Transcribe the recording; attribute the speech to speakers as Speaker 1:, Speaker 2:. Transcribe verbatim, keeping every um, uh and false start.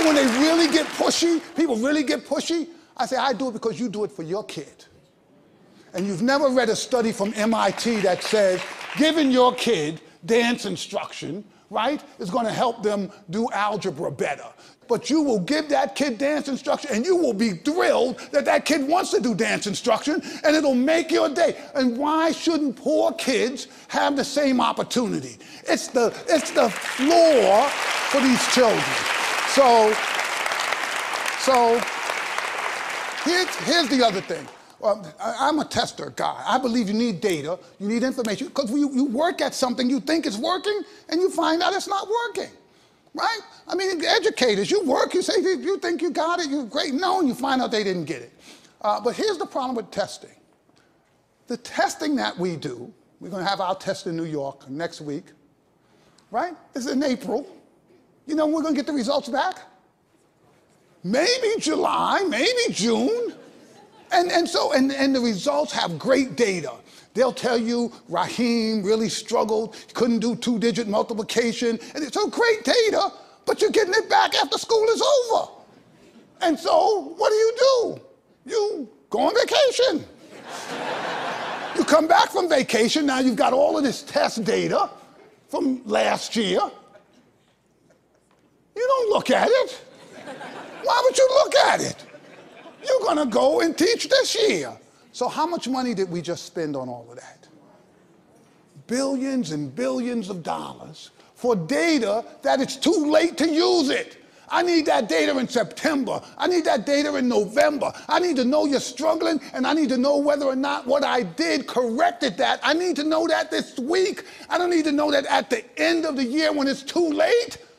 Speaker 1: know when they really get pushy, people really get pushy? I say, I do it because you do it for your kid. And you've never read a study from M I T that says giving your kid dance instruction, right, is going to help them do algebra better. But you will give that kid dance instruction and you will be thrilled that that kid wants to do dance instruction and it'll make your day. And why shouldn't poor kids have the same opportunity? It's the, it's the floor for these children. So, so here's, here's the other thing. Well, I'm a tester guy. I believe you need data, you need information, because you, you work at something you think is working, and you find out it's not working, right? I mean, educators, you work, you say you think you got it, you're great, no, and you find out they didn't get it. Uh, but here's the problem with testing. The testing that we do, we're going to have our test in New York next week, right? It's in April. You know when we're going to get the results back? Maybe July, maybe June. And, and so, and, and the results have great data. They'll tell you Raheem really struggled, couldn't do two-digit multiplication, and it's so great data, but you're getting it back after school is over. And so, what do you do? You go on vacation. You come back from vacation, now you've got all of this test data from last year. You don't look at it. Why would you look at it? You're going to go and teach this year. So how much money did we just spend on all of that? Billions and billions of dollars for data that it's too late to use it. I need that data in September. I need that data in November. I need to know you're struggling, and I need to know whether or not what I did corrected that. I need to know that this week. I don't need to know that at the end of the year when it's too late.